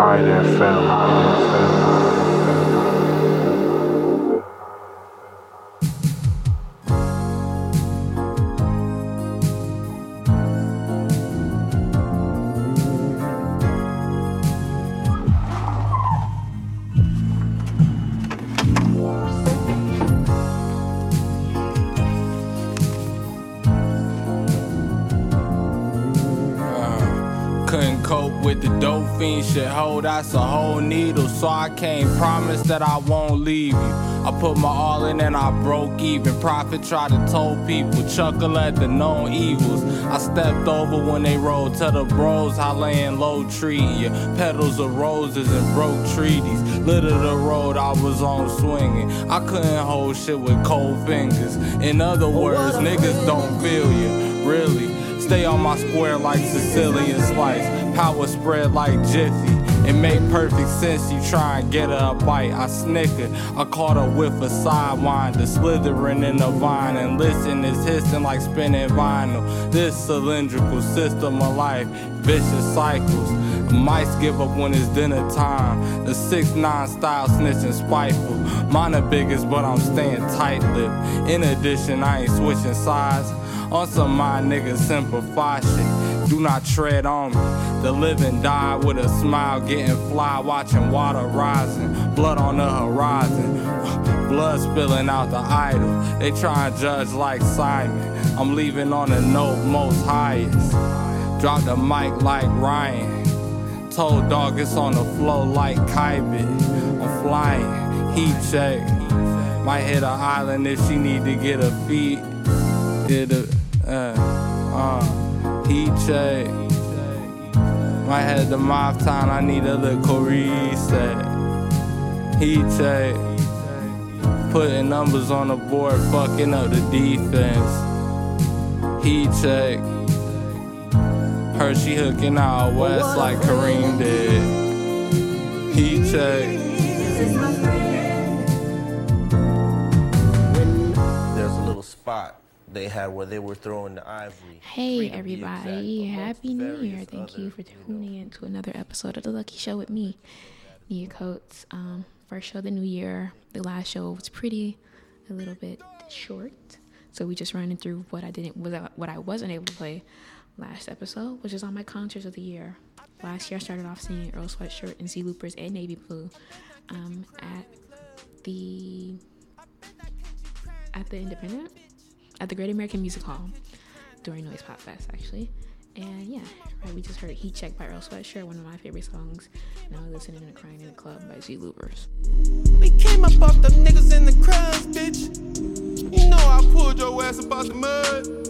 Pride FM. Couldn't cope with the dope fiend shit, ho, that's a whole needle. So I can't promise that I won't leave you. I put my all in and I broke even. Prophet tried to told people, chuckle at the known evils. I stepped over when they rolled to the bros, how laying low treating you. Petals of roses and broke treaties. Little the road I was on swinging. I couldn't hold shit with cold fingers. In other words, niggas don't feel you, really. Stay on my square like Sicilian slice. Power spread like Jiffy. It make perfect sense, you try and get her a bite. I snickered, I caught a whiff of sidewinder, slithering in the vine. And listen, it's hissing like spinning vinyl. This cylindrical system of life, vicious cycles. Mice give up when it's dinner time. The 6'9" style snitching spiteful. Mine the biggest, but I'm staying tight-lipped. In addition, I ain't switching sides. On some my niggas simplify shit. Do not tread on me. The living die with a smile, getting fly, watching water rising. Blood on the horizon. Blood spilling out the idol. They try and judge like Simon. I'm leaving on a note most highest. Drop the mic like Ryan. Told dog it's on the flow like Kybit. I'm flying, heat check. Might hit an island if she need to get her feet. Heat check. Might have the mouth time, I need a little reset. Heat check. Putting numbers on the board, fucking up the defense. Heat check. Heard she hooking out west like Kareem did. Heat check. There's a little spot they had where they were throwing the ivory. Hey everybody, Happy New Year. Thank you for tuning in to another episode of The Lucky Show with me, Nia Coates. First show of the new year. The last show was a little bit short. So we just running through what I wasn't able to play last episode, which is on my concerts of the year. Last year I started off singing Earl Sweatshirt and Z Loopers and Navy Blue at the Independent, at the Great American Music Hall during Noise Pop Fest, actually. And yeah, right, we just heard Heat Check by Earl Sweatshirt, one of my favorite songs. Now we're listening to Crying in the Club by Z Loopers. We came up off them niggas in the crowds, bitch. You know I pulled your ass up out the mud.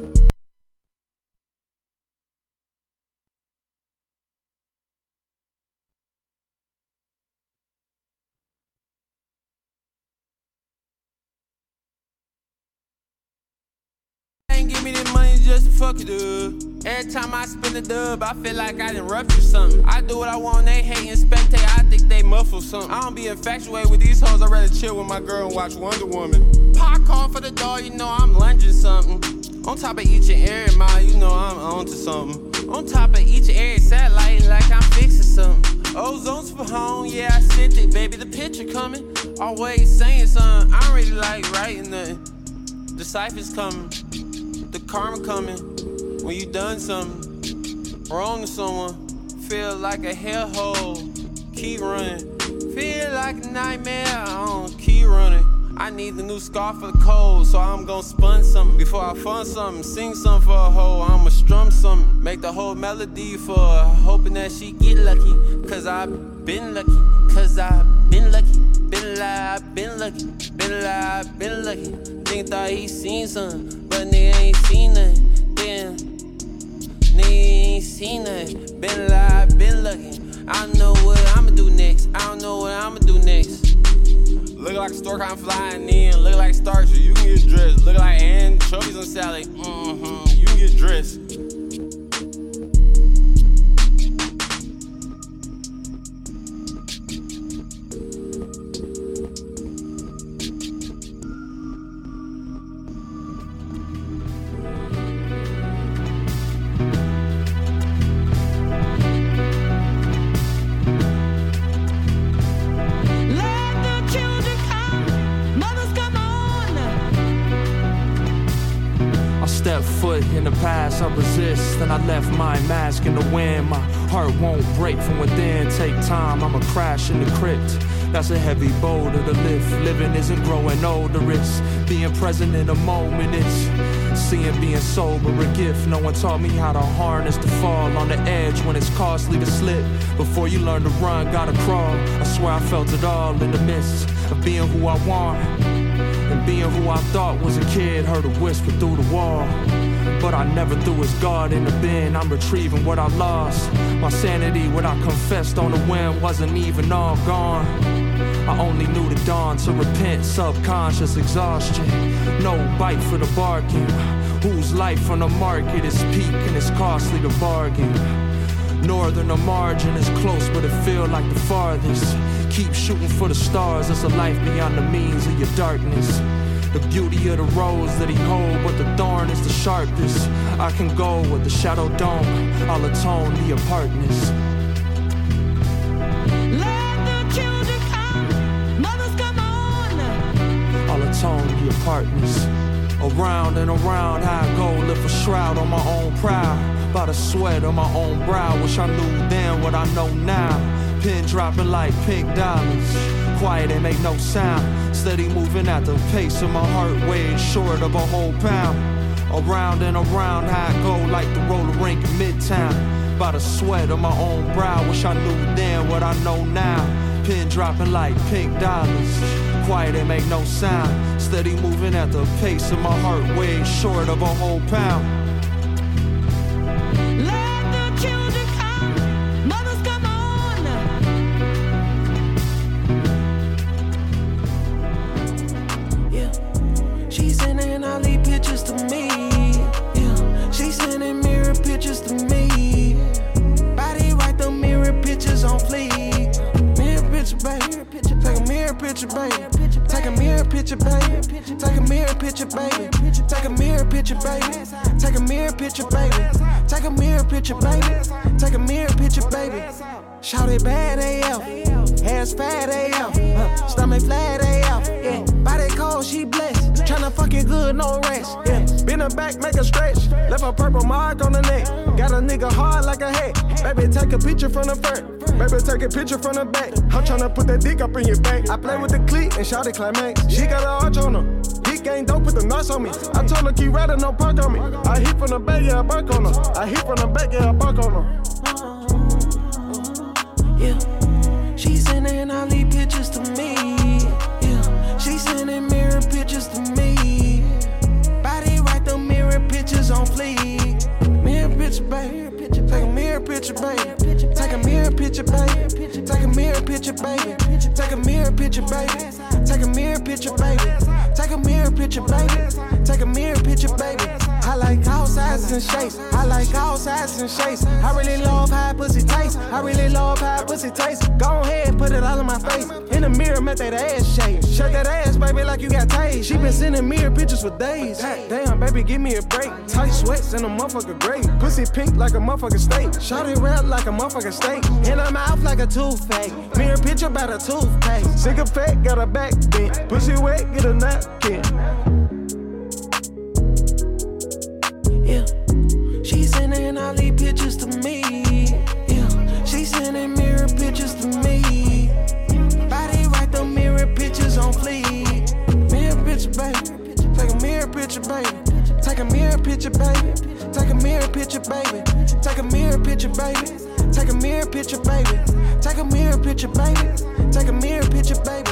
Give me this money just to fuck it up. Every time I spend a dub, I feel like I done ruptured something. I do what I want, they hate and spectate, I think they muffle something. I don't be infatuated with these hoes, I'd rather chill with my girl and watch Wonder Woman. Pop call for the door, you know I'm lunging something. On top of each and every mile, you know I'm on to something. On top of each and every satellite, like I'm fixing something. Ozone's for home, yeah I sent it, baby, the picture coming. Always saying something, I don't really like writing nothing. The cypher's coming. The karma coming when you done something wrong to someone. Feel like a hellhole, keep running. Feel like a nightmare, keep running. I need the new scarf for the cold, so I'm gon' spun something. Before I fun something, sing something for a hoe, I'ma strum something. Make the whole melody for her, hoping that she get lucky. Cause I've been lucky, cause I've been lucky. Been alive, been lucky, been alive, been lucky. Nigga thought he seen something, but nigga ain't seen nothing. Damn, nigga ain't seen nothing. Been alive, been lucky. I don't know what I'ma do next. I don't know what I'ma do next. Look like a stork, I'm flying in. Look like Starcher, you can get dressed. Look like anchovies on salad, you can get dressed. foot in the past, I resist, and I left my mask in the wind. My heart won't break from within. Take time, I'ma crash in the crypt. That's a heavy boulder to lift. Living isn't growing older, it's being present in the moment. It's seeing being sober a gift. No one taught me how to harness the fall on the edge when it's costly to slip. Before you learn to run, gotta crawl. I swear I felt it all in the midst of being who I want and being who I thought was a kid. Heard a whisper through the wall, but I never threw his guard in the bin. I'm retrieving what I lost. My sanity, what I confessed on the whim, wasn't even all gone. I only knew the dawn to repent, subconscious exhaustion. No bite for the bargain. Whose life on the market is peak and it's costly to bargain. Northern, the margin is close, but it feel like the farthest. Keep shooting for the stars, it's a life beyond the means of your darkness. The beauty of the rose that he hold, but the thorn is the sharpest. I can go where the shadow don't, I'll atone the apartness. Atone the apartments. Around and around, how I go, lift a shroud on my own pride. By the sweat on my own brow, wish I knew then what I know now. Pin dropping like pink diamonds. Quiet and make no sound. Steady moving at the pace of my heart, weighing short of a whole pound. Around and around, how I go, like the roller rink in Midtown. By the sweat on my own brow, wish I knew then what I know now. Pin dropping like pink diamonds. Quiet and make no sound. Steady moving at the pace of my heart, way short of a whole pound. Let the children come, mothers come on. Yeah, she's sending all these pictures to me. Yeah, she's sending mirror pictures to me. Body right, the mirror pictures on fleek. Mirror picture, baby. Take a mirror picture, baby. Take a mirror picture, baby. Take a mirror picture, baby. Take a mirror picture, baby. Take a mirror picture, baby. Take a mirror picture, baby. Take a mirror picture, baby. Shout it bad AF, ass fat AF, stomach flat AF. Yeah, body cold, she blessed. Tryna fuck it good, no rest. Yeah, bend her back, make her stretch. Left a purple mark on the neck. Got a nigga hard like a hat. Baby, take a picture from the front. Baby, take a picture from the back. I'm tryna put that dick up in your back. I play with the cleat and shout it climax. She got an arch on her. Dick ain't dope, put the nuts on me. I told her keep riding, no park on me. I hit from the back, yeah, I bark on her. I hit from the back, yeah, I bark on her. Yeah, she's sending all these pictures to me. Yeah, she's sending mirror pictures to me. Body right, the mirror pictures on fleek. Mirror picture, baby. Take a mirror picture, baby. Take a mirror picture, baby. Take a mirror picture, baby. Take a mirror picture, baby. Take a mirror picture, baby. Take a mirror picture, baby. Take a mirror picture, baby. I like all sizes and shapes. I like all sizes and shapes. I really love how pussy tastes. I really love how pussy tastes. Go ahead, put it all in my face. In the mirror, make that ass shake. Shake that ass, baby, like you got taste. She been sending mirror pictures for days. Damn, baby, give me a break. Tight sweats and a motherfucker great. Pussy pink like a motherfucker steak. Shawty red like a motherfucker steak. In her mouth like a toothache. Mirror picture about a toothpaste. Sick of fat, got a back bent. Pussy wet, get a napkin. Yeah, she's sending all these pictures to me. Yeah, she's sending mirror pictures to me. Body right, the mirror pictures on fleek. Mirror picture, baby. Take a mirror picture, baby. Take a mirror picture, baby. Take a mirror picture, baby. Take a mirror picture, baby. Take a mirror picture, baby. Take a mirror picture, baby. Take a mirror picture, baby.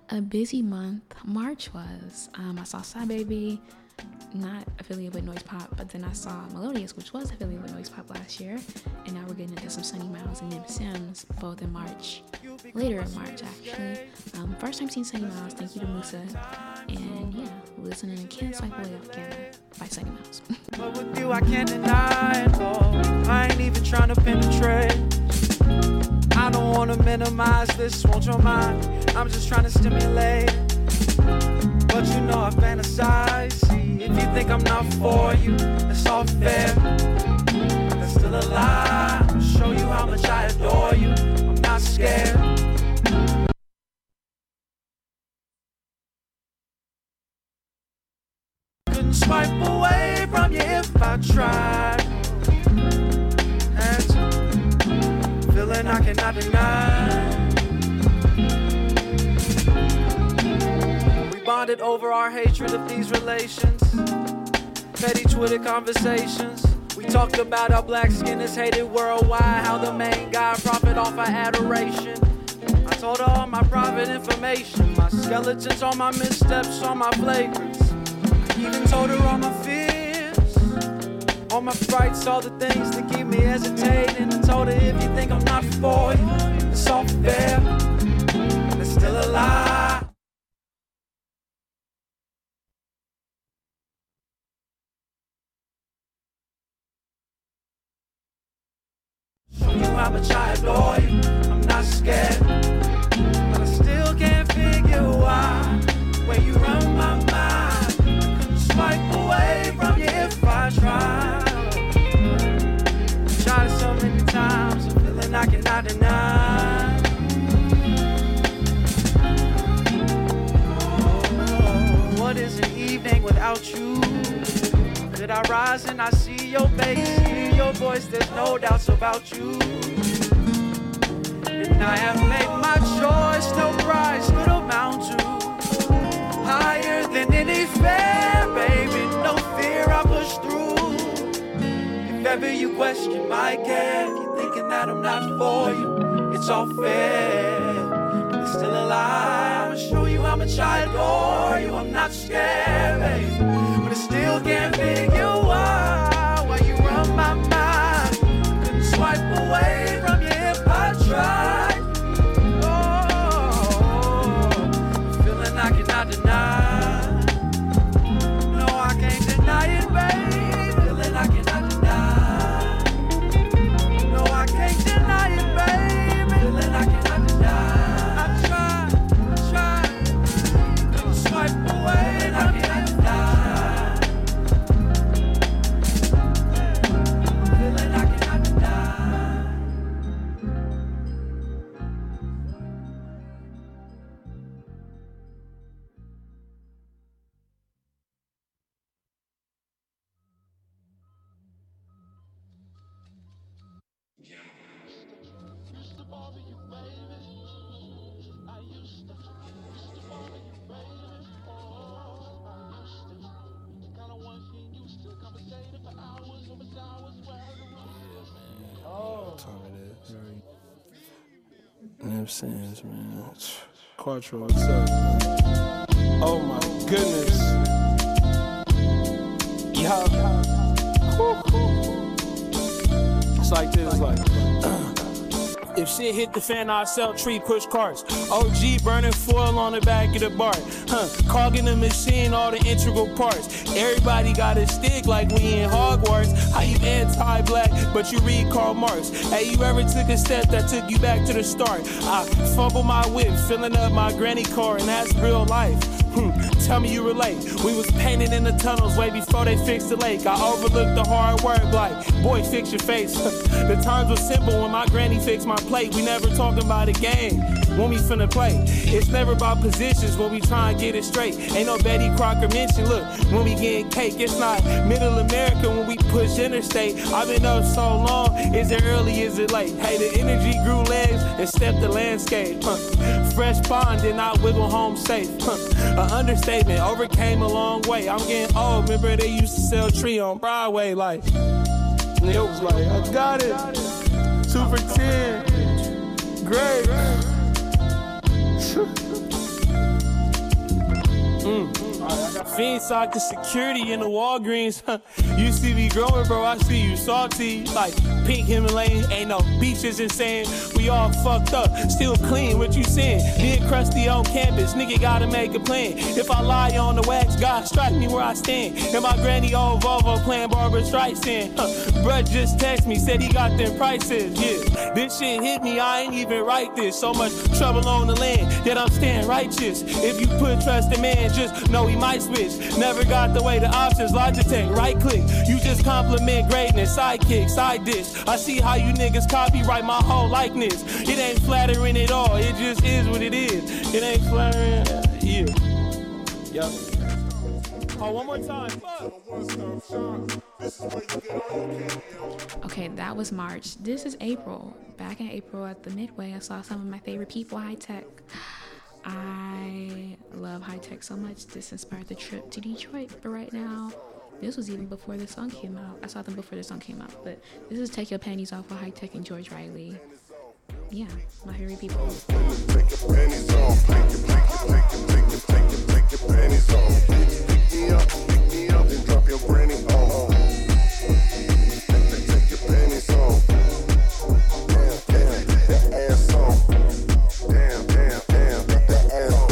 a busy month March was. I saw Psy Baby, not affiliated with Noise Pop, but then I saw Melodious, which was affiliated with Noise Pop last year, and now we're getting into some Sunny Miles and Nim Sims, both in March, later in March actually. First time seeing Sunny Miles, thank you to Musa, and yeah, listening to Can't Swipe Away Off Camera by Sunny Miles. But with you I can't deny it, oh, I ain't even trying to penetrate. I don't want to minimize this, want your mind, I'm just trying to stimulate. But you know I fantasize, see, if you think I'm not for you, it's all fair. That's still a lie, I'll show you how much I adore you, I'm not scared. Couldn't swipe away from you if I tried. Had to, feeling I cannot deny. Bonded over our hatred of these relations. Petty Twitter conversations. We talked about how black skin is hated worldwide, how the main guy profit off our adoration. I told her all my private information, my skeletons, all my missteps, all my flagrants. I even told her all my fears, all my frights, all the things that keep me hesitating. I told her if you think I'm not for you, it's all fair. It's still a lie. Show you how much I adore you, I'm not scared. But I still can't figure why, when you run my mind, couldn't swipe away from you if I tried. Tried so many times, a feeling I cannot deny. Oh, what is an evening without you? Could I rise and I see your face, hear your voice, there's no doubts about you. And I have made my choice, no price could amount to higher than any fear, baby, no fear I push through. If ever you question my care, if you're thinking that I'm not for you, it's all fair, but it's still a lie. I'll show you how much I adore you, I'm not scared, baby, but I still can't figure why you run my mind, couldn't swipe away from you if I tried. Oh, feeling I cannot deny. No, I can't deny it, baby. Feeling I cannot deny. No, I can't deny it, baby. Feeling I cannot deny. I tried, couldn't swipe away, and I cannot deny. Nim Sims, man. Quattro, what's up, man? Oh my goodness. Yeah. It's like this, like. If shit hit the fan, I'll sell tree, push carts. OG burning foil on the back of the bar. Cogging the machine, all the integral parts. Everybody got a stick like we in Hogwarts. How you anti-black, but you read Karl Marx? Hey, you ever took a step that took you back to the start? I fumble my whip, filling up my granny car, and that's real life. Tell me you relate. We was painting in the tunnels way before they fixed the lake. I overlooked the hard work like, boy, fix your face. The times were simple when my granny fixed my plate. We never talking about a game when we finna play. It's never about positions when we try and get it straight. Ain't no Betty Crocker mention. Look, when we getting cake, it's not middle America when we push interstate. I've been up so long, is it early, is it late? Hey, the energy grew legs and stepped the landscape. Fresh pond did not wiggle home safe. An understatement, overcame a long way. I'm getting old, remember they used to sell tree on Broadway, like, it was like, I got it, 2 for 10, great. fiend sock the security in the Walgreens. You see me growing, bro, I see you salty. Like pink Himalayan, ain't no beaches insane. We all fucked up, still clean, what you saying? Me and Krusty on campus, nigga gotta make a plan. If I lie on the wax, God strike me where I stand. And my granny old Volvo playing Barbara Streisand. Bruh just text me, said he got them prices, yeah. This shit hit me, I ain't even write this. So much trouble on the land, yet I'm staying righteous. If you put trust in man, just know he might switch. Never got the way the options, Logitech, right click. You just compliment greatness, sidekick, side dish. I see how you niggas copyright my whole likeness. It ain't flattering at all, it just is what it is. It ain't flattering, yeah. Yup. Oh, one more time. Okay, that was March. This is April. Back in April at the Midway, I saw some of my favorite people, Hi-Tech. I love Hi-Tech so much. This inspired the trip to Detroit. But right now, this was even before the song came out. I saw them before the song came out. But this is Take Your Panties Off with Hi-Tech and George Riley. Yeah, my favorite people. Take your panties off. Take your panties off. Pick me up, and drop your granny off. Take your panties off. Damn, that ass off. Damn, that ass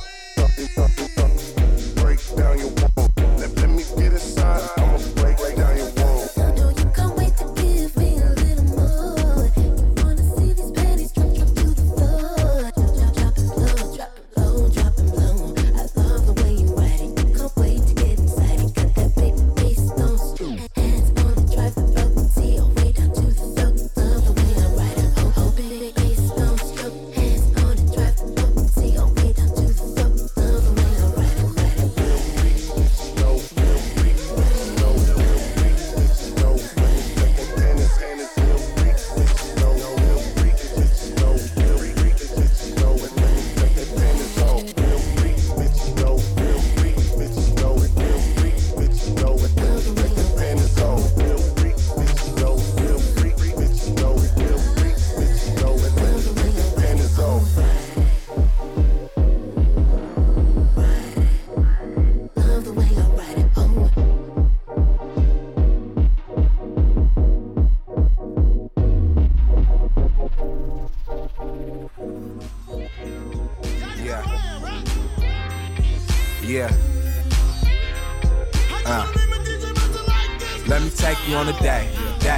off. Break down your wall. Let me get inside. I'ma break down your wall. I know you can't wait to give me a little more. You wanna see these panties drop to the floor. Drop it low. I love the way you ride it. You can't wait to get inside it. Got that big bass, no street. Hands on the drive, the throat, see all way down to the throat. Love the way I ride it. Oh, big bass, no stroke. Hands on the drive, the throat, see all way down to the throat. Love the way I ride it. Let me take you on a day.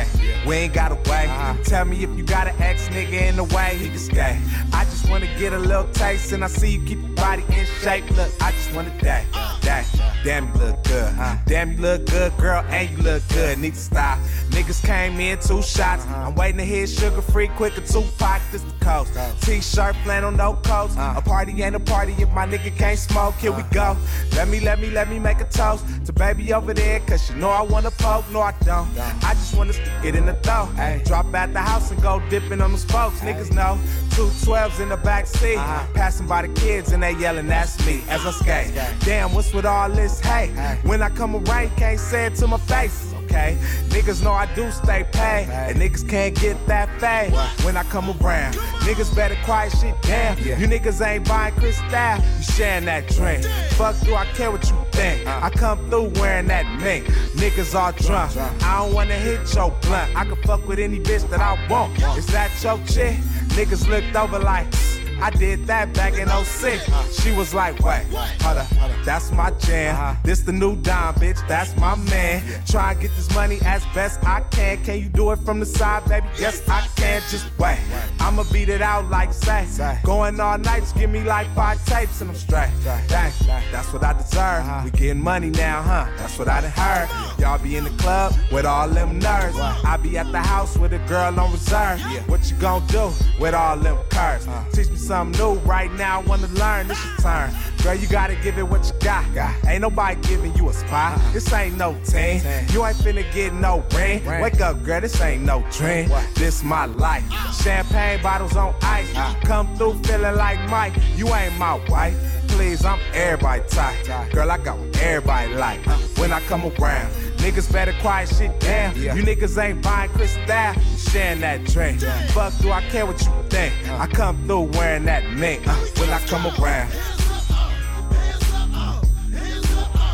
We ain't gotta wait. Tell me if you got an ex nigga in the way, he can stay. I just wanna get a little taste, and I see you keep your body in shape. Look, I just wanna day. Damn, you look good. Damn, you look good, girl, and you look good. Need to stop. Niggas came in 2 shots. I'm waiting to hit sugar free, quicker 2-pack, this the coast. T-shirt, flannel, no coats. A party ain't a party if my nigga can't smoke. Here we go. Let me make a toast to baby over there, cause you know I wanna poke. No, I don't. I just wanna get in the throw. Drop at the house and go dipping on the spokes. Niggas know 2 12s in the back seat. Passing by the kids and they yelling, that's me as I skate. Damn, what's with all this hate? When I come around, you can't say it to my face. Okay, niggas know I do stay paid, and niggas can't get that fade when I come around. Niggas better quiet shit down. You niggas ain't buying Cristal, you sharing that drink. Fuck, do I care what you think? I come through wearing that mink. Niggas all drunk. I don't wanna hit your blunt. I can fuck with any bitch that I want. Is that your chick? Niggas looked over like, I did that back in 06. She was like, wait, hold up, that's my jam. This the new Don, bitch, that's my man. Try and get this money as best I can. Can you do it from the side, baby? Yes, I can, just wait. I'ma beat it out like say. Going all night, just give me like 5 tapes and I'm straight. Dang, that's what I deserve. We getting money now, huh? That's what I done heard. Y'all be in the club with all them nerds. I be at the house with a girl on reserve. What you gon' do with all them curves? Teach me something new right now, I wanna learn, this your turn. Girl, you gotta give it what you got. Ain't nobody giving you a spot. This ain't no team. You ain't finna get no ring. Wake up, girl, this ain't no dream. This my life. Champagne bottles on ice. Come through feeling like Mike. You ain't my wife. Please, I'm everybody type. Girl, I got what everybody like. When I come around, niggas better quiet shit down. You niggas ain't buying Cristal, you sharing that drink. Fuck, do I care what you think? I come through wearing that mink. When I come around.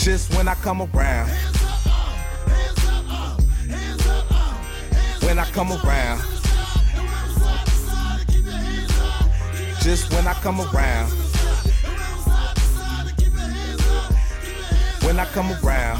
Just when I come around. When I come around. Just when I come around. When I come around.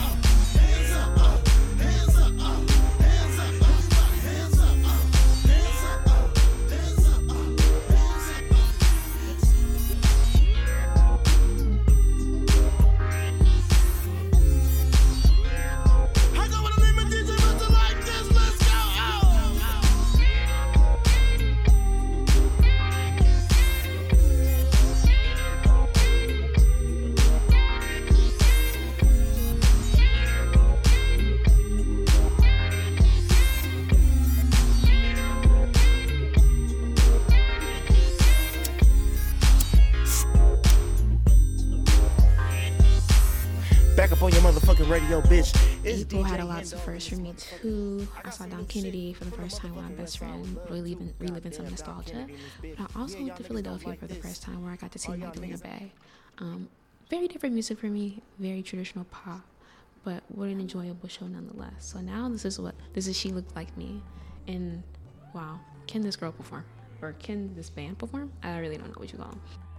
Back up on your motherfucking radio, bitch. People had a lot of firsts for me too. I saw Dom Kennedy for the first time with my best friend, reliving some nostalgia. But I also went to Philadelphia for the first time, where I got to see Magdalena Bay. Very different music for me, very traditional pop, but what an enjoyable show nonetheless. So now this is She Looked Like Me, and wow, can this girl perform? Or can this band perform? I really don't know what you call them.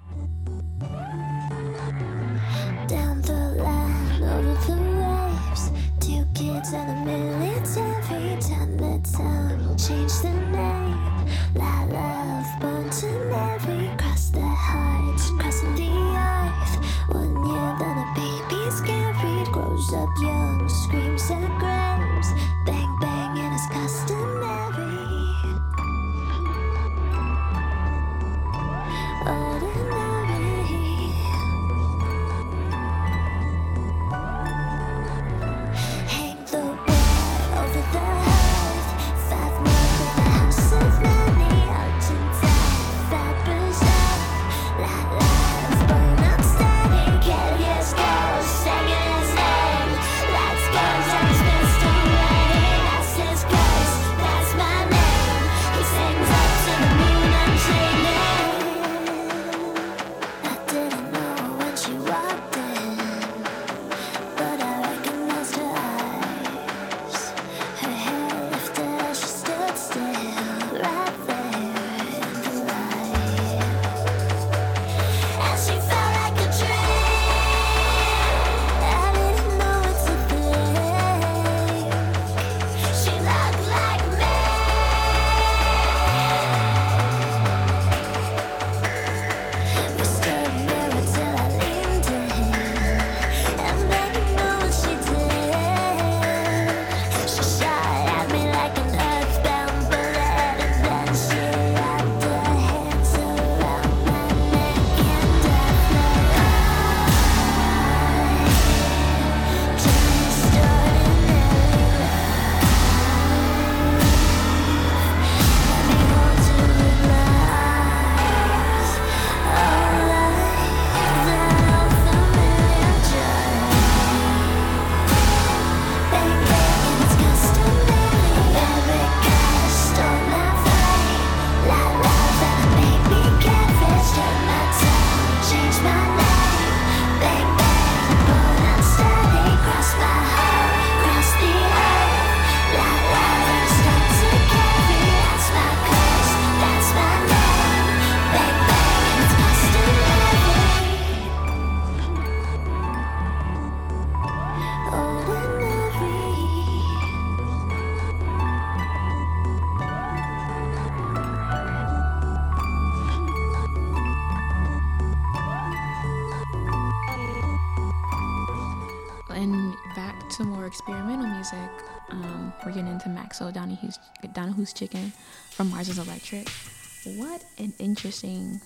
Down the line, over the waves, 2 kids and a military. Time the time, change the name. La love, born to marry. Cross the hearts, crossing the earth. 1 year, then a baby's carried. Grows up young, screams and grabs. Bang bang, and it's customary. Experimental music. We're getting into Maxo Donahue's Chicken from Mars is Electric. What an interesting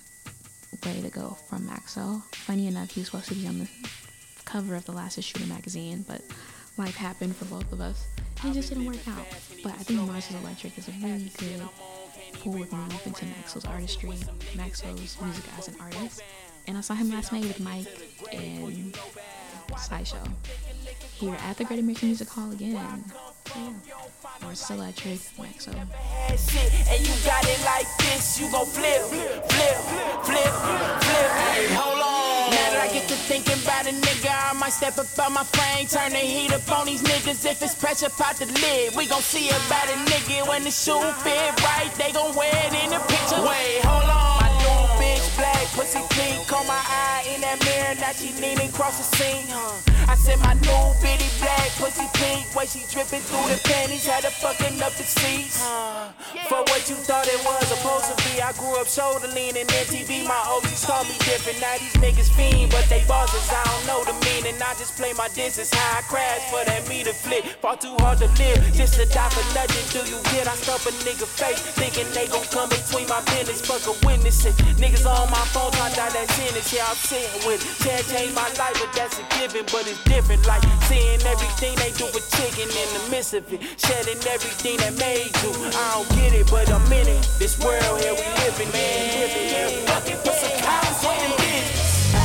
way to go from Maxo. Funny enough, he was supposed to be on the cover of the last issue of the magazine, but life happened for both of us. It just didn't work out. But I think Mars is Electric is a really good forward move into Maxo's artistry, Maxo's music as an artist. And I saw him last night with Mike and Sideshow here at the Great American Music Hall again. So yeah, Mars is Electric, Maxo. And you got it like this, you gon' flip, flip, flip, flip. Hey, hold on. Now that I get to thinking about a nigga, I might step up on my frame, turn the heat up on these niggas. If it's pressure, pop the lid. We gon' see about a nigga when the shoe fit right. They gon' wear it in the picture. Wait, hold on. My new bitch black, pussy pink, on my eye in that mirror. Now she leaning across the scene. I said my new bitty black, pussy pink, way she dripping through the panties, had her fucking up the seats. For what you thought it was supposed to be, I grew up shoulder leaning MTV. My OGs taught me different. Now these niggas fiend, but they bosses. I don't know the meaning. I just play my distance. How I crash for that meter flip. Far too hard to live, just to die for nothing. Do you get? I stop a nigga face, thinking they gon' come between my business. Fuck a witness. Niggas on my phone trying to die that sentence. Yeah, I'm sitting with it. Can't change my life, but that's a given. But it's different, like seeing everything they do with chicken in the midst of it, shedding everything that made you. I don't get it, but I'm in it. This world here we living, man, living here. Fuck it, put some cows in the business.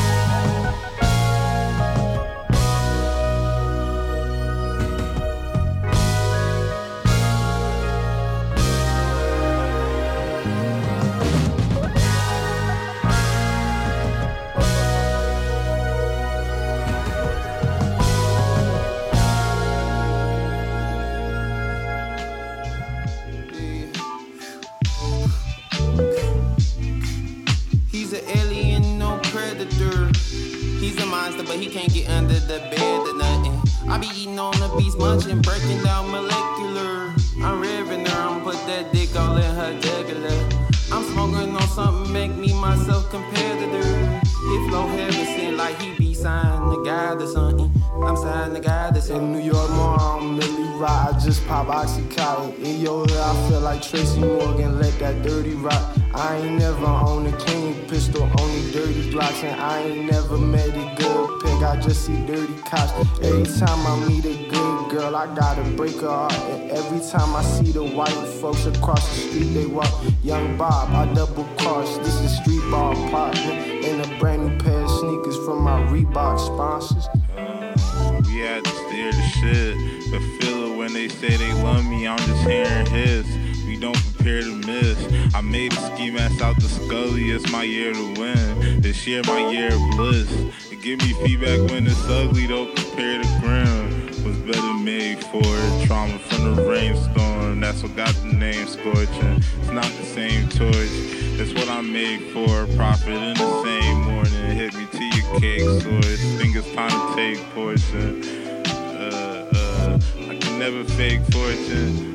But he can't get under the bed or nothing. I be eating on the beats, munching, breaking down molecular. I'm revving her, I'm put that dick all in her jugular. I'm smoking on something, make me myself competitor. Hit flow heaven, seem like he be signed the guy or something. I'm signed the guy that's in New York, more I'm Millie Rock. I just pop Oxycontin. In your hood, I feel like Tracy Morgan, let that dirty rock. I ain't never owned a clean pistol, only dirty blocks. And I ain't never met a good pig, I just see dirty cops. Every time I meet a good girl, I gotta break her heart. And every time I see the white folks across the street, they walk. Young Bob, I double cross. This is street ball partner. In a brand new pair of sneakers from my Reebok sponsors. We had to steer the shit, but feel it when they say they love me, I'm just hearing his. We don't prepare to miss. I made a ski mask out the Scully, it's my year to win. This year my year of bliss. It give me feedback when it's ugly, don't prepare to grin. Was better made for it. Trauma from the rainstorm, that's what got the name scorching. It's not the same torch, it's what I'm made for. Profit in the same morning, hit me to your cake source. Think it's time to take portion. I can never fake fortune.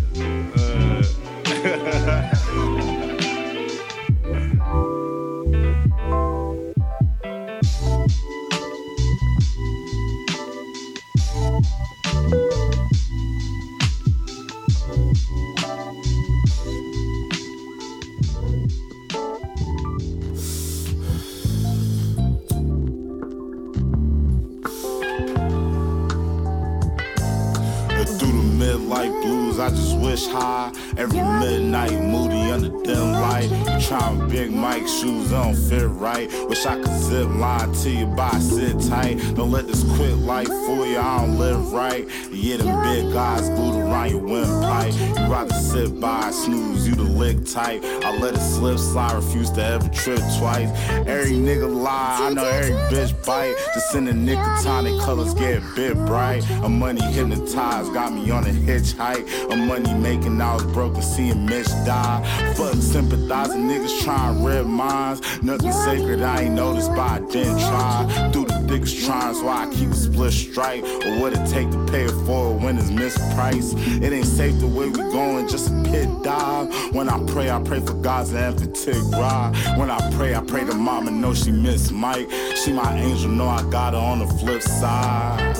I just wish high every midnight, moody under dim light. Trying big Mike shoes, don't fit right. Wish I could zip line to you, but I sit tight. Don't let this quick life fool you, I don't live right. Yeah, them big guys glued around your windpipe. You rather sit by, snooze, you the lick type. I let it slip, slide, refuse to ever trip twice. Every nigga lie, I know every bitch bite. Just in the nicotine, colors get a bit bright. I'm money hypnotized, got me on a hitchhike. I'm money making, I was broken, seeing Mitch die. Fuck sympathizing niggas trying red minds. Nothing sacred, I ain't noticed, but I didn't try. Through the thickest trying, so I keep a split strike. Or what it take to pay it forward when it's mispriced. It ain't safe the way we going, just a pit dive. When I pray for God's emphatic ride. When I pray to mama, know she miss Mike. She my angel, know I got her on the flip side.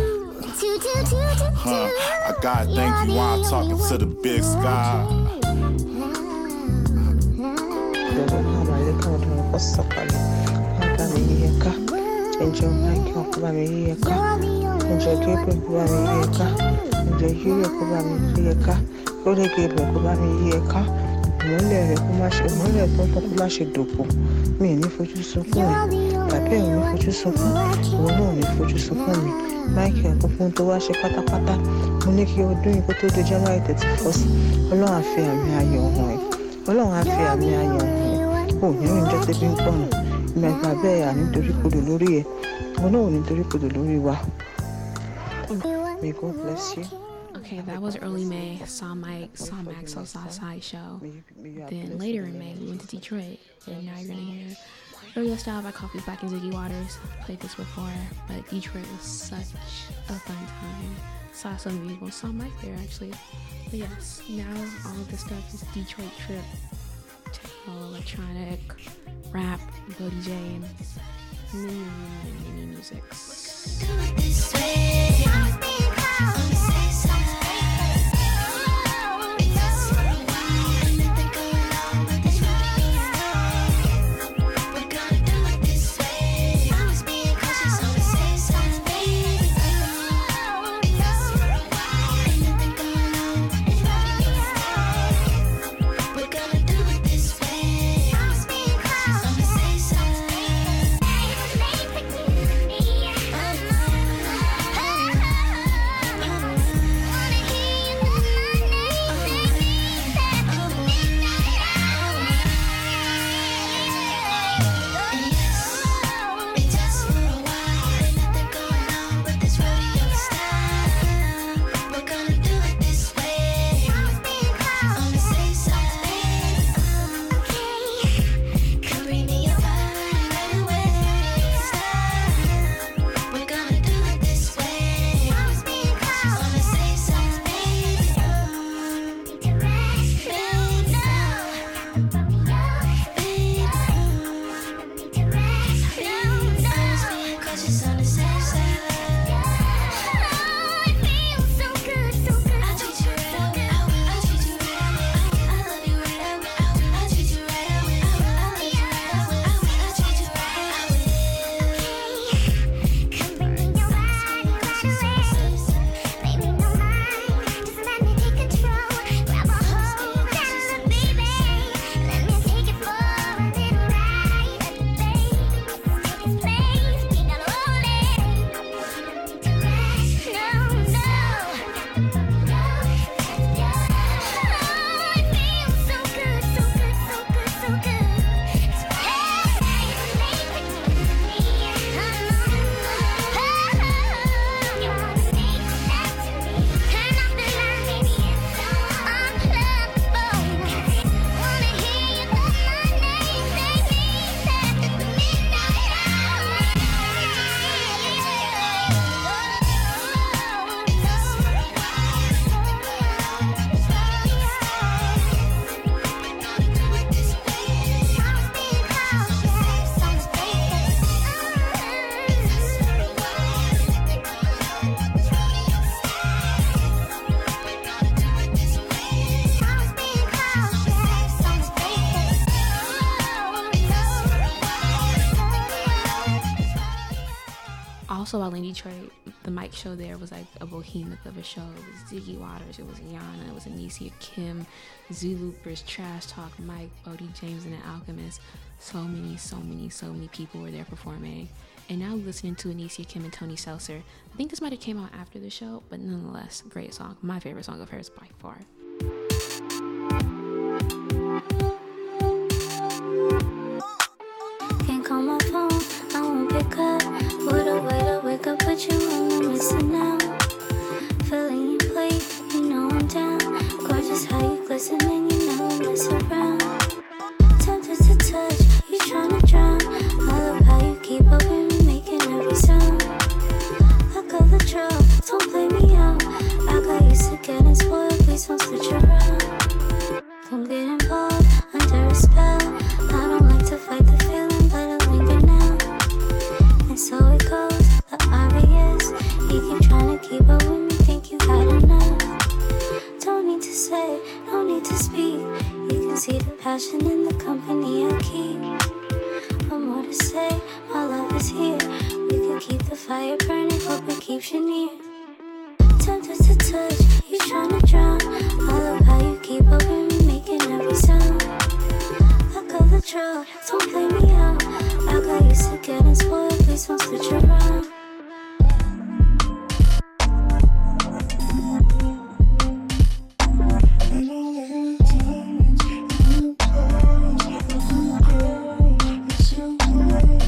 I gotta thank you while I'm talking to the big sky. ìmọ́lẹ̀ rẹ̀ kó má ṣe ìmọ́lẹ̀ tó ń tọ́ kó má ṣe dòpò mi ò ní fojú sunkún ẹ̀ bàbá ẹ̀ ò ní fojú sunkún ìwọ náà ò ní fojú sunkún mi Michael kó fún tó wá ṣe pátápátá mo ní kí ọdún yìí kó tó di January 31st Ọlọ́run á fi àmì ayọ̀ hàn ẹ́ Ọlọ́run á fi àmì ayọ̀ hàn ẹ́ ò ní rìn jọ́ tẹ́bí ń pọ̀nà mẹ́gbà bẹ́ẹ̀ à nítorí kodò lórí ẹ̀ mo náà ò nítorí kodò lórí wa. May God bless you. Okay, that was early May. Saw Mike, saw Maxwell Southside show. Then later in May, we went to Detroit. And now you're gonna hear Radio Style by Coffee Black and Ziggy Waters. Played this before, but Detroit was such a fun time. Saw some people, saw Mike there actually. But yes, now all of this stuff is Detroit trip. Techno, electronic, rap, Bo DJ, and many musics. Also, while in Detroit, the Mike show there was like a behemoth of a show. It was Ziggy Waters, it was Yana, it was Anicia Kim, Zooloopers, Trash Talk, Mike, Bodie James, and the Alchemist. So many people were there performing. And now listening to Anicia Kim and Tony Seltzer. I think this might have came out after the show, but nonetheless, great song. My favorite song of hers by far. Can't call my phone, I won't pick up. What a way to wake up, but you when I'm missing out. Filling your plate, you know I'm down. Gorgeous how you glisten and you never mess around. Tempted to touch, you tryna drown. I love how you keep up with me, making every sound. I got the drop, don't play me out. I got used to getting spoiled, please don't switch around. Don't get involved, under a spell. I don't like to fight the feeling, but I linger now. And so it goes, the obvious. You keep trying to keep up with me, think you had enough. Don't need to say, no need to speak. You can see the passion in the company I keep. What more to say, my love is here. We could keep the fire burning, hope it keeps you near. Tempted to touch, you tryna drown. I love how you keep up with me, making every sound. I got the drop, don't play me out. I got used to getting spoiled, please don't switch around. It's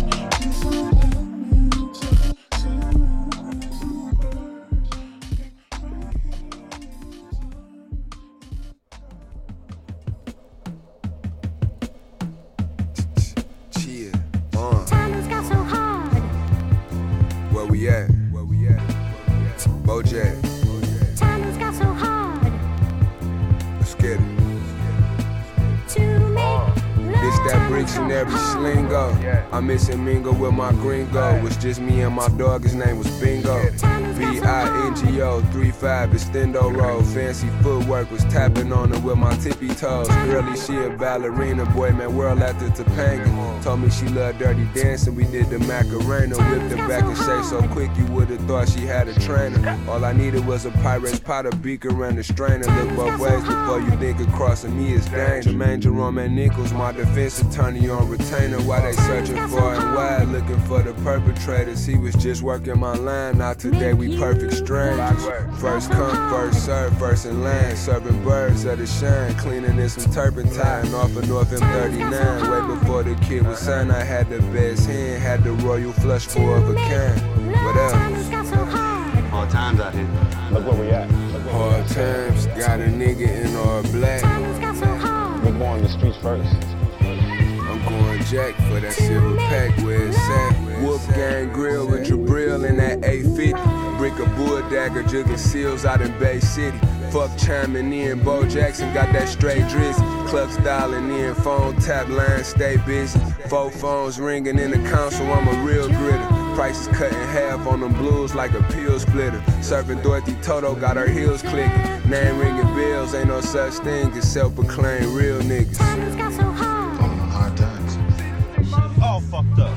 Where we at? Bojack. Times got so hard Let's get it. to make Bitch, that bricks in every slingo. I'm missing Mingo with my gringo. Was just me and my dog, his name was Bingo. B-I-N-G-O, 3-5 extendo roll. Fancy footwork, was tapping on her with my tippy toes. Girlie, she a ballerina, boy, man, world after Topanga. Told me she loved dirty dancing, we did the Macarena. Whipped her back and shake so quick you would've thought she had a trainer. All I needed was a Pirate's pot, a beaker, and a strainer. Look both ways before you think of crossing me is danger. Jermaine Jerome and Nichols, my defense attorney on retainer. Why they searching far and wide, looking for the perpetrators. He was just working my line, not today, we perfect strangers. First come, first serve, first in line. Serving birds of the shine, cleaning in some turpentine. Off of North M39, way before the kid was signed. I had the best hand, had the royal flush, 4 of a kind. What else? Hard times out here. Look where we at. Hard times, got a nigga in all black. We're going to the streets first. I'm going Jack for that silver pack where it's at. Whoop gang grill with Jabril in that 850. Brick a bull dagger, jugging seals out in Bay City. Fuck chiming in, Bo Jackson got that straight drizzy. Clucks dialing in, phone tap line, stay busy. 4 phones ringing in the council, I'm a real gritter. Prices cut in half on them blues like a pill splitter. Serving Dorothy Toto, got her heels clicking. Name ringing bells, ain't no such thing as self-proclaimed real niggas. Hard times. All fucked up.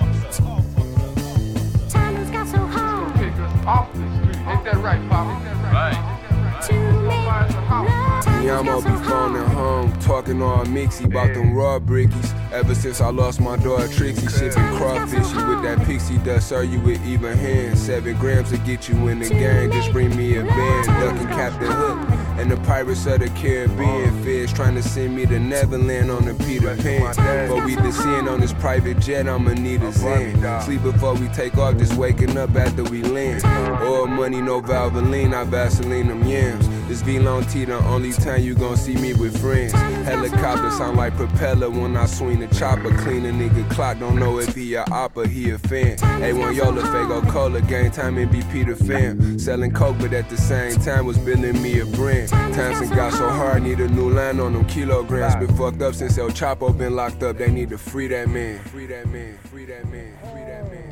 Times got so hard Off the street, ain't that right, Papa? Right. to make I'ma be phoning home, talking all mixy about them raw brickies. Ever since I lost my dog Trixie, shipping crawfishy with that pixie dust. Serve you with even hands, 7 grams to get you in the gang. Just bring me a band, ducking Captain Hook and the Pirates of the Caribbean. Fish trying to send me to Neverland on the Peter Pan. But we descend on this private jet, I'ma need a Zen. Sleep before we take off, just waking up after we land. Oil money, no Valvoline, I Vaseline them yams. This V-Long T the only time you gon' see me with friends. Helicopter sound like propeller when I swing the chopper. Clean a nigga clock, don't know if he a op or he a fan. A1 Yola, Fago Cola, game time and BP the fam. Selling coke, but at the same time was building me a brand. Times and got so hard, need a new line on them kilograms. Been fucked up since El Chapo been locked up, they need to free that man. Free that man, free that man, free that man.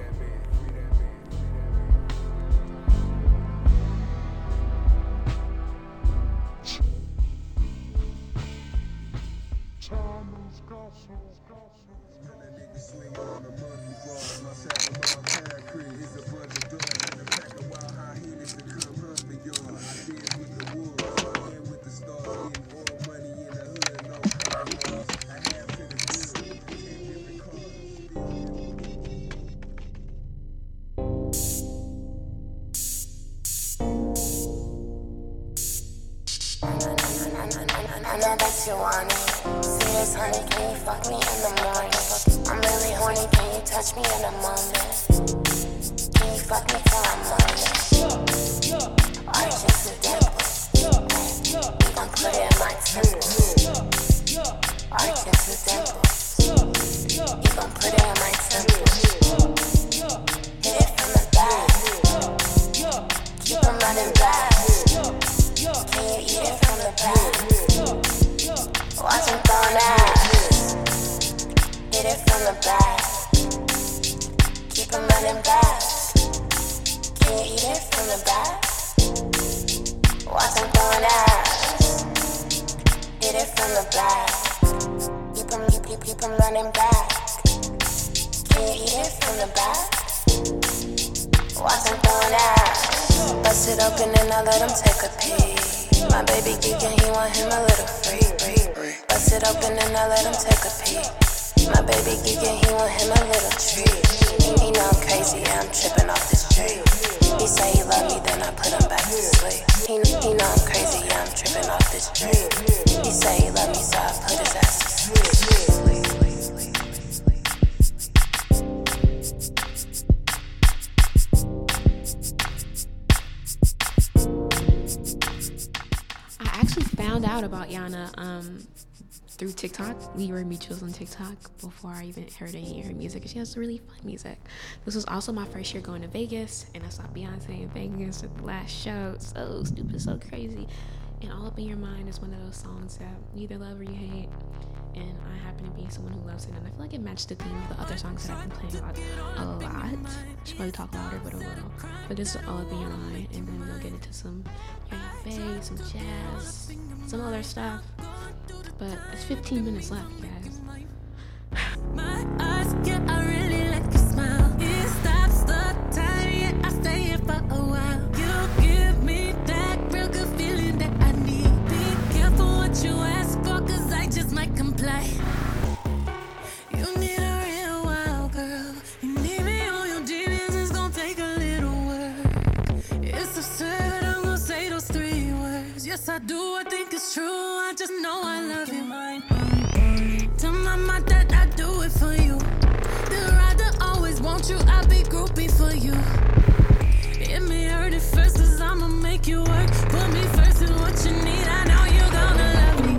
I know that you want it. Serious, honey, can you fuck me in the morning? I'm really horny, can you touch me in a moment? Can you fuck me till I'm moaning? Arches and dimples, we gon' put it in my temples. Arches and dimples, we gon' put it in my temples. Hit it from the back, keep them running back. Can you eat it from the back? Watch him throwing ass. Hit it from the back. Keep him running back. Can you eat it from the back? Watch him throwing ass. Hit it from the back. Keep him running back. Can you eat it from the back? Watch him throwing ass. Bust it open and I let him take a peek. My baby geekin', he want him a little free. Bust it open and I let him take a peek. My baby geekin', he want him a little treat. He know I'm crazy, yeah, I'm tripping off this tree. He say he love me, then I put him back to sleep. He know I'm crazy, yeah, I'm tripping off this tree. He say he love me, so I put his ass to sleep. I actually found out about Yana through TikTok. We were mutuals on TikTok before I even heard any of her music, and she has really fun music. This was also my first year going to Vegas, and I saw Beyonce in Vegas at the last show. So stupid, so crazy. And All Up in Your Mind is one of those songs that you either love or you hate. And I happen to be someone who loves it, and I feel like it matched the theme of the other songs that I've been playing a lot. I should probably talk louder, but a little. But this is All Up in Your Mind, and then we'll get into some bass, some jazz, some other stuff. But it's 15 minutes left, you guys. My eyes, yeah, I really like your smile. It stops the time, yeah, I stay here for a while. You give me that real good feeling that I need. Be careful what you ask for, cause I just might comply. You need a real wild girl. You need me on your demons, it's gonna take a little work. It's absurd, I'm gonna say those 3 words. Yes, I do, I think it's true, I just know I love you. Tell mama that I do it for you. The rider always want you, I'll be groupie for you. It may hurt at first, cause I'ma make you work. Put me first in what you need, I know you're gonna love me.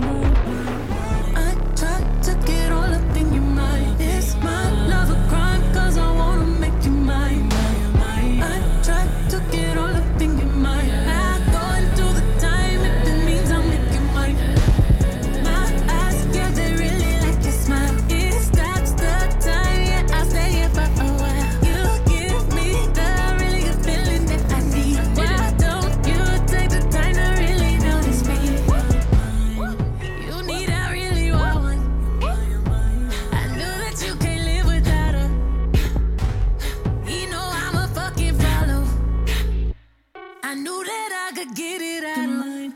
I try to get all up in your mind. It's my love a crime, cause I wanna make you mine. I try to get all up in your mind. I go into the time if it means I'll make you mine. My eyes, yeah, they really like your smile. It stops the time, yeah, I'll stay here for a while. You give me the really good feeling that I need. Why don't you take the time to really notice me? You need a really wild one. I know that you can't live without her. You know I'm a fucking follow. I knew that I could get it out of mine.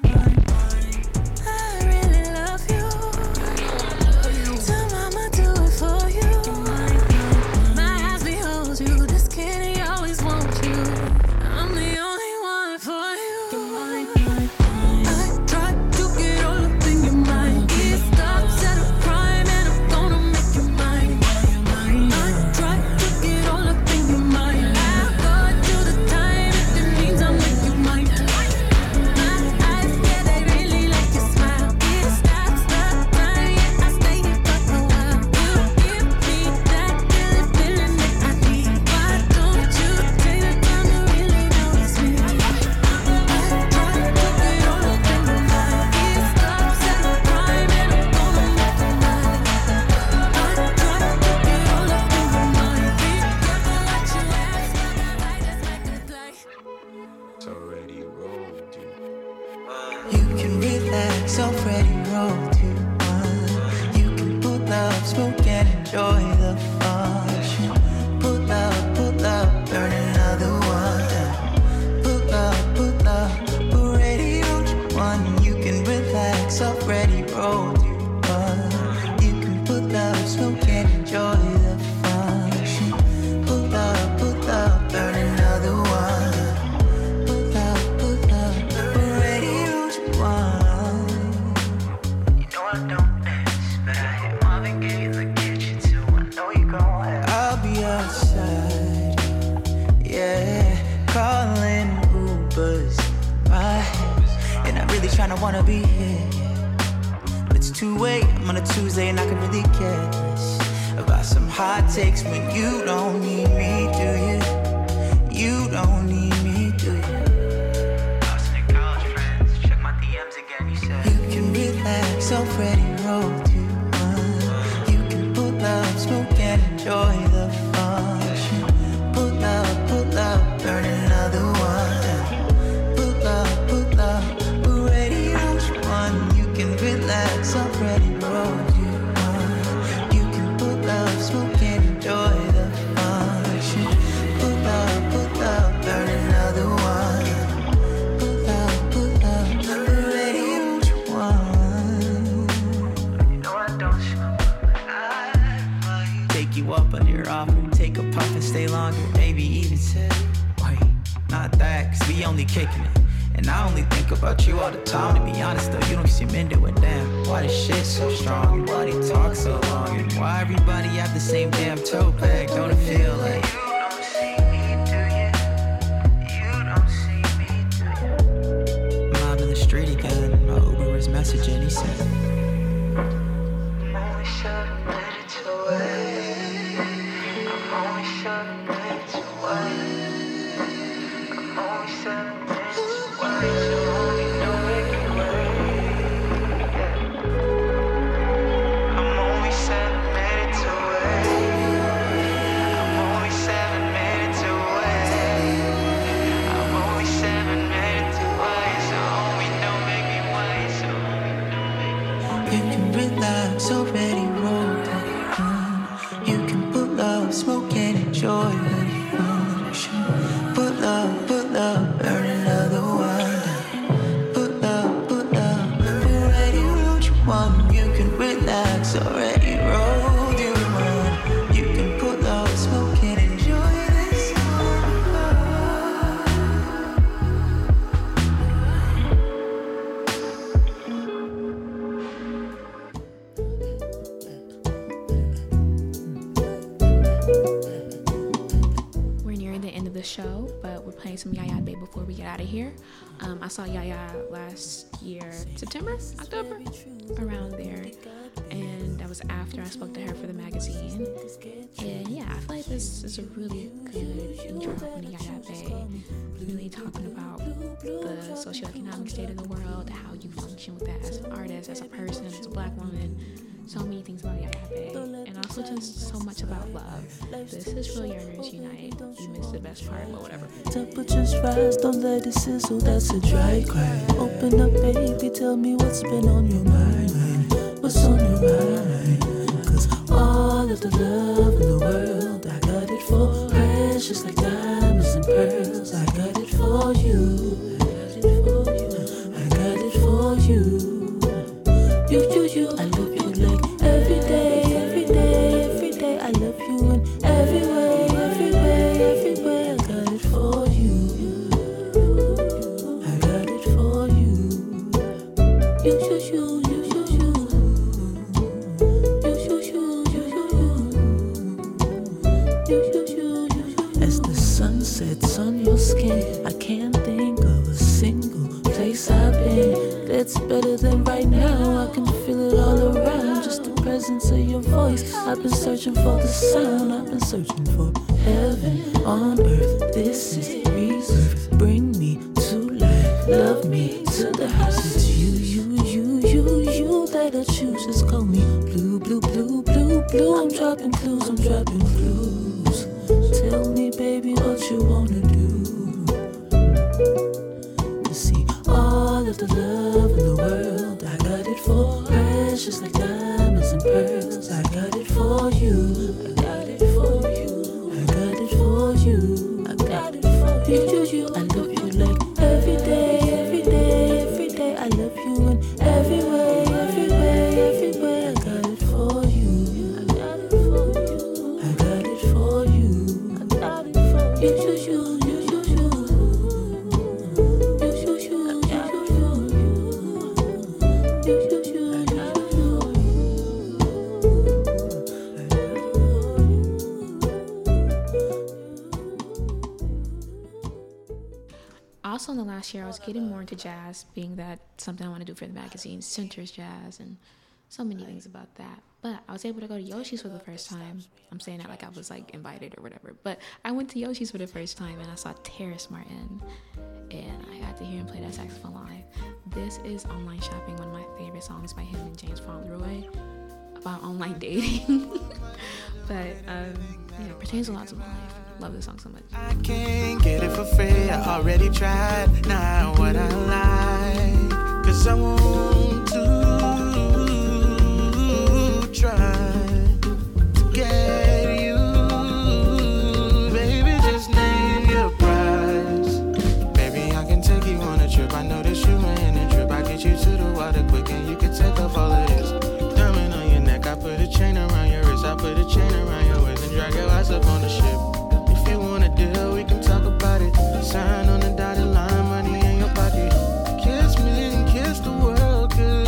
I really love you. Tell mama do it for you. My eyes behold you. This kitty always wants you. I'm the only one for you. I try to get all up in your mind. It stops at a crime and I'm gonna make you mine. I try to get all up in your mind. I go to the time if it means I'll make you mine. My eyes, yeah, they really like your smile. It stops the time, yeah, I stay here for a while. You give me that really feeling that I need. Why don't you take the time to really notice me? I try to get all up in your mind. It stops at a crime and I'm gonna make you mine. I try to get all up in your mind. Be careful what you ask for, cause I just might comply. It's already rolled, You can relax, already rolled you. You can pull up, smoke and enjoy the function. Pull up, burn another one. Pull up, already rolled you one. You can relax, already rolled you. You can pull up, smoke and enjoy the function. Pull up, burn another one. Pull up, already rolled you one. You know I don't dance, but I hit Marvin Gaye in the kitchen too. I know you gon' have. I'll be outside, yeah, calling Ubers, right? And I'm really tryna wanna be here, but it's 2-way. I'm on a Tuesday and I can really care less about some hot takes when you don't need me, do you? You don't need me, do you? Lost in college friends, check my DMs again, you said. You can relax, already rolled you. You can pull up, smoke and enjoy the function. Pull up, burn another one. Pull up, already rolled you one. You can relax, already rolled you one. You can pull up, smoke and enjoy the function. Pull up, burn another one. Pull up, already rolled you one. You know I don't smoke, but I might take you up on your offer. Take a puff and stay longer. Maybe even say, wait, not that, cause we only kicking it. And I only think about you all the time. To be honest though, you don't seem into it, damn. Why this shit so strong? And why they talk so long? And why everybody have the same damn toe bag? Don't it feel like you don't see me, do you? You don't see me, do you? I'm out in the street again. My Uber was messaging, he said, of the show, but we're playing some Yaya Bae before we get out of here. I saw Yaya last year, September, October, around there, and that was after I spoke to her for the magazine. And yeah, I feel like this is a really good intro from Yaya Bae, really talking about the socioeconomic state of the world, how you function with that as an artist, as a person, as a black woman. So many things about Yaya Bae, and also just so much about love. This is Real Yearners Unite. You missed the best part, but whatever. Temperatures rise, don't let it sizzle, that's a dry cry. Open up, baby, tell me what's been on your mind. What's on your mind? Cause all of the love in the world, I got it for precious like diamonds and pearls. I got it for you. I got it for you. You, I love you like every day, every day, every day. I love you in every way, every way, every way. I got it for you. I got it for you. You. As the sun sets on your skin, I can't think of a single place I've been that's better than right now. I can feel it all around, just the presence of your voice. I've been searching for the sound, I've been searching for heaven on earth. This is reserve, bring me to life, love me to the house. It's you that I choose. Just call me blue, blue, blue, blue, blue. I'm dropping clues, I'm dropping clues. Tell me, baby, what you wanna do. To see all of the love in the world, I got it for precious like diamonds and pearls. I got it for you. I got it for you. I got it for you. I got it for you. I love you like every day, every day, every day. I love you in every way, every way, every way. I got it for you. I got it for you. I got it for you. I got it for you. Also in the last year, I was getting more into jazz, being that something I want to do for the magazine centers jazz and so many things about that. But I was able to go to Yoshi's for the first time. I'm saying that like I was like invited or whatever, but I went to Yoshi's for the first time and I saw Terrace Martin and I got to hear him play that saxophone live. This is Online Shopping, one of my favorite songs by him and James Fauntleroy about online dating. But yeah, it pertains a lot to my life. Love this song so much. I can't get it for free, I already tried. Not what I like, cause I want to try to get you. Baby, just name your price. Baby, I can take you on a trip. I know that you ain't a trip. I get you to the water quick and you can take off all of this. Diamond on your neck, I put a chain around your wrist. I put a chain around your waist and drag your ass up on the ship. If you want a deal, we can talk about it. Sign on the dotted line, money in your pocket. Kiss me and kiss the world, 'cause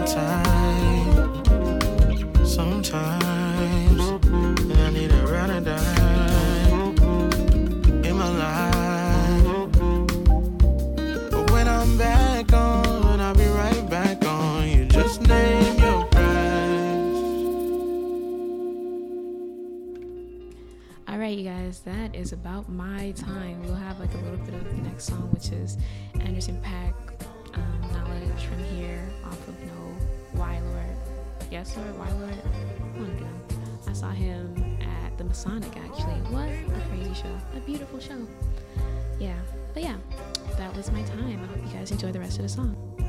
time. Sometimes I need a ride or die in my life. But when I'm back on, I'll be right back on. You just name your price. All right, you guys, that is about my time. We'll have like a little bit of the next song, which is Anderson .Paak, Knowledge from here off of No Why Lord. Yes, Lord, Why Lord? I saw him at the Masonic actually. What a crazy show. A beautiful show. Yeah, but yeah, that was my time. I hope you guys enjoy the rest of the song.